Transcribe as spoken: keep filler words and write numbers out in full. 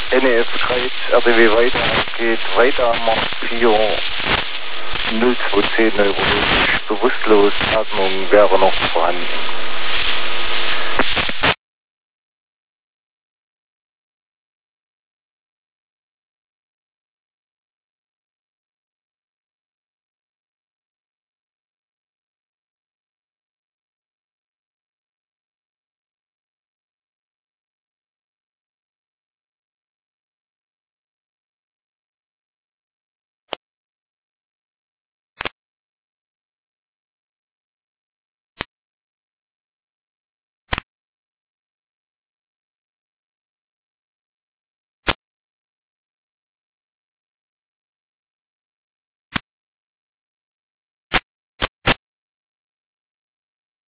N E F schreibt, R D W weiter, geht weiter, Mars vier, null zwei zehn neurologisch, bewusstlos, Atmung wäre noch vorhanden.